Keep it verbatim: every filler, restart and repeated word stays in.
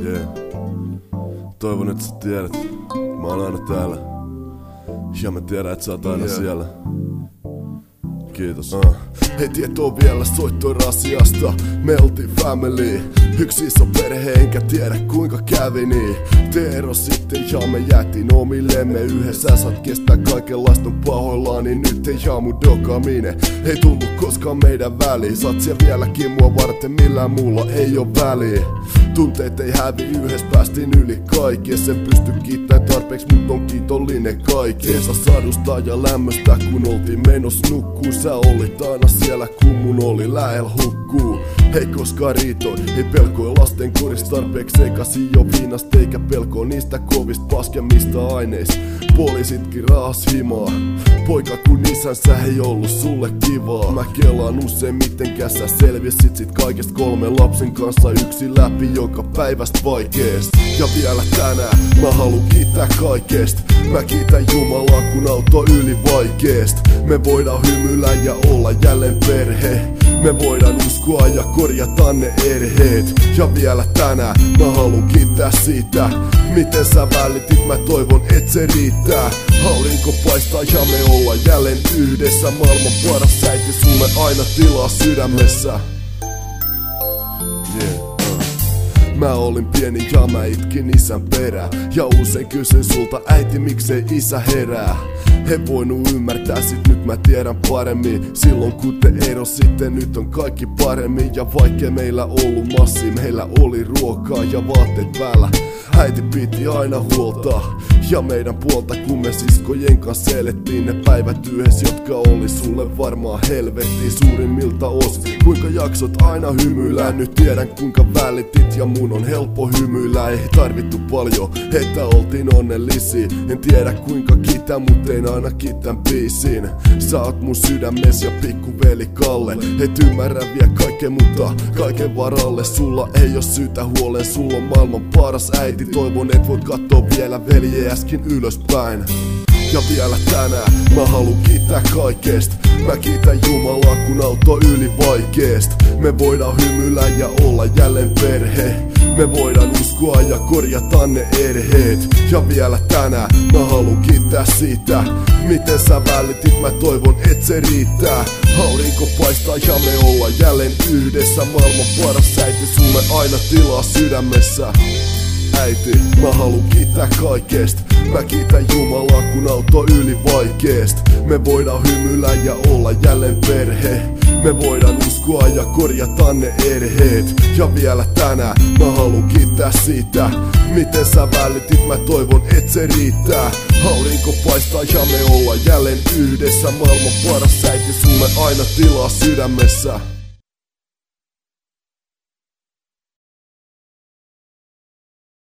Yeah. Toivon, että sä tiedät, mä oon aina täällä. Ja mä tiedän, että sä oot aina yeah. siellä. Kiitos. Uh. Hei, tietoa vielä soittoi rasiasta. Me oltiin family, yksi iso perhe, enkä tiedä kuinka kävi niin. Te eros sitten ja me jäätiin omillemme yhdessä. Saat kestää kaikenlaista, on pahoillaan, niin nyt ei jaa mun dokamine. Ei tullut koskaan meidän väliin. Saat siellä vieläkin mua varten, millään muulla ei oo väliä. Tunteet ei hävi, yhdessä päästiin yli kaikkea. Sen pysty kiittämään tarpeeksi, mut on kiitollinen kaikesta. Sadusta ja lämmöstä, kun oltiin menos nukkuu. Sä olit aina siellä, kun mun oli lähellä hukkuu. Ei koskaan riitoi, ei pelkoa lasten kodista tarpeeksi. Eikä jo viinasta, eikä pelkoa niistä kovista paskemista aineista. Poliisitkin rahas himaa. Poika kun isänsä ei ollut sulle kivaa. Mä kelaan usein mitenkä sä selvisit sit kaikesta kolmen lapsen kanssa yksin läpi joka päivästä vaikeest. Ja vielä tänään mä haluun kiittää kaikesta. Mä kiitän Jumalaa kun auto yli vaikeest. Me voidaan hymyillä ja olla jälleen perhe. Me voidaan uskoa ja korjata ne erheet. Ja vielä tänään mä haluun kiittää siitä, miten sä välitit, mä toivon et se riittää. Aurinko paistaa ja me ollaan jälleen yhdessä. Maailman paras äiti, sulle aina tilaa sydämessä. Yeah. Mä olin pieni ja mä itkin isän perää. Ja usein kysyn sulta, äiti, miksei isä herää. He voinut ymmärtää, sit nyt mä tiedän paremmin. Silloin kun te eros sitten nyt on kaikki paremmin. Ja vaikkei meillä ollut massi, meillä oli ruokaa ja vaatteet päällä. Äiti piti aina huolta ja meidän puolta, kun me siskojen kanssa elettiin ne päivät yhdessä, jotka oli sulle varmaan helvetti suurimmilta osin. Kuinka jaksot aina hymyillä, nyt tiedän kuinka välitit ja mun on helppo hymyillä. Ei tarvittu paljon, että oltiin onnellisia. En tiedä kuinka kiitän, mut tein aina kiitän biisin. Sä oot mun sydämes ja pikkuveli Kalle. Et ymmärrä vielä kaiken, mutta kaiken varalle sulla ei oo syytä huoleen. Sulla on maailman paras äiti. Toivon et voit kattoo vielä veljeäskin ylöspäin. Ja vielä tänään mä haluun kiittää kaikesta. Mä kiitän Jumalaa kun auto yli vaikeest. Me voidaan hymyillä ja olla jälleen perhe. Me voidaan uskoa ja korjata ne erheet. Ja vielä tänään mä haluun kiittää siitä, miten sä välitit, mä toivon et se riittää. Aurinko paistaa ja me ollaan jälleen yhdessä. Maailman paras äiti, sulle aina tilaa sydämessä. Äiti, mä haluun kiittää kaikesta. Mä kiitän Jumalaa kun auto yli vaikeest. Me voidaan hymyillä ja olla jälleen perhe. Me voidaan uskoa ja korjata ne erheet. Ja vielä tänään mä haluun kiittää siitä, miten sä välitit, mä toivon et se riittää. Aurinko paistaa ja me ollaan jälleen yhdessä. Maailman paras äiti, sulle aina tilaa sydämessä.